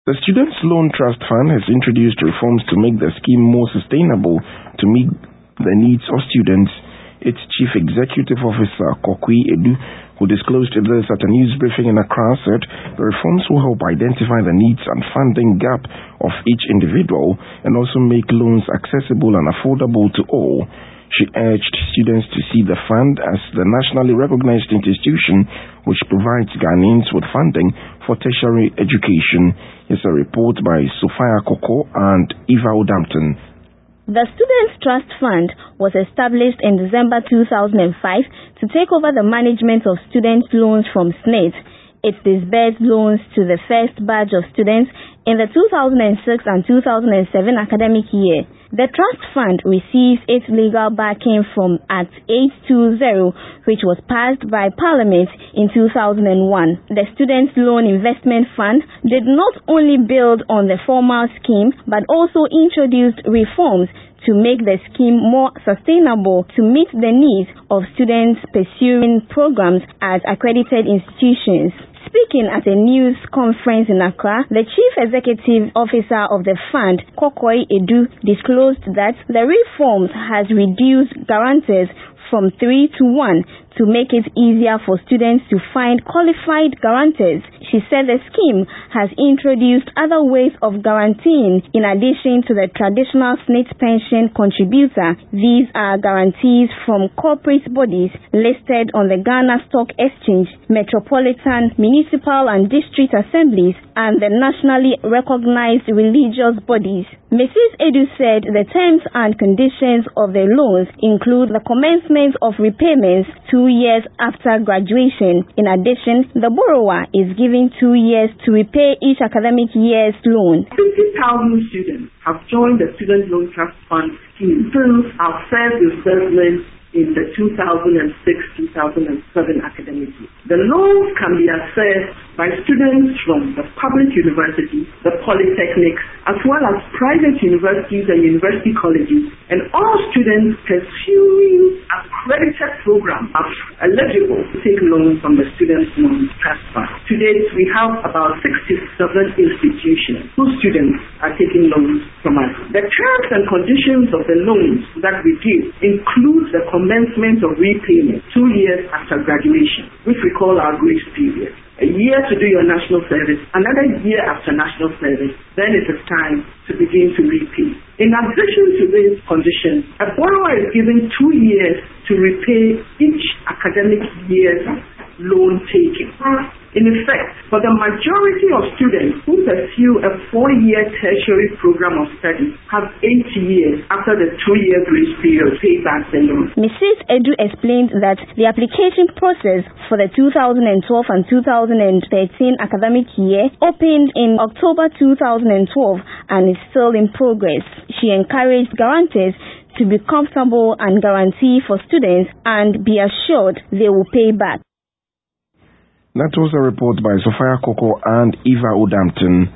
The Students' Loan Trust Fund has introduced reforms to make the scheme more sustainable to meet the needs of students. Its Chief Executive Officer, Kokui Edu, who disclosed this at a news briefing in Accra, said the reforms will help identify the needs and funding gap of each individual and also make loans accessible and affordable to all. She urged students to see the fund as the nationally recognized institution which provides Ghanaians with funding for tertiary education. Here's a report by Sophia Koko and Eva Odampton. The Students' Trust Fund was established in December 2005 to take over the management of student loans from SSNIT. It disbursed loans to the first batch of students in the 2006 and 2007 academic year. The Trust Fund receives its legal backing from Act 820, which was passed by Parliament in 2001. The Students' Loan Investment Fund did not only build on the formal scheme, but also introduced reforms to make the scheme more sustainable to meet the needs of students pursuing programs at accredited institutions. Speaking at a news conference in Accra, the Chief Executive Officer of the fund, Kokui Edu, disclosed that the reforms has reduced guarantors from 3 to 1 to make it easier for students to find qualified guarantors. She said the scheme has introduced other ways of guaranteeing in addition to the traditional SSNIT pension contributor. These are guarantees from corporate bodies listed on the Ghana Stock Exchange, metropolitan, municipal and district assemblies, and the nationally recognized religious bodies. Mrs. Edu said the terms and conditions of the loans include the commencement of repayments 2 years after graduation. In addition, the borrower is given 2 years to repay each academic year's loan. 50,000 students have joined the Student Loan Trust Fund scheme since our first disbursement in the 2006-2007 academic year. The loans can be accessed by students from the public universities, the polytechnics, as well as private universities and university colleges, and all students pursuing accredited programs are eligible to take loans from the Students' Loan Trust Fund. To date, we have about 67 institutions whose students are taking loans from us. The terms and conditions of the loans that we give include the commencement of repayment 2 years after graduation, which we call our grace period. A year to do your national service, another year after national service, then it is time to begin to repay. In addition to these conditions, a borrower is given 2 years to repay each academic year's loan taking. In effect, for the majority of students who pursue a 4-year tertiary program of study have 8 years after the 2-year grace period to pay back the loan. Mrs. Edu explained that the application process for the 2012 and 2013 academic year opened in October 2012 and is still in progress. She encouraged guarantors to be comfortable and guarantee for students and be assured they will pay back. That was a report by Sophia Koko and Eva Odampton.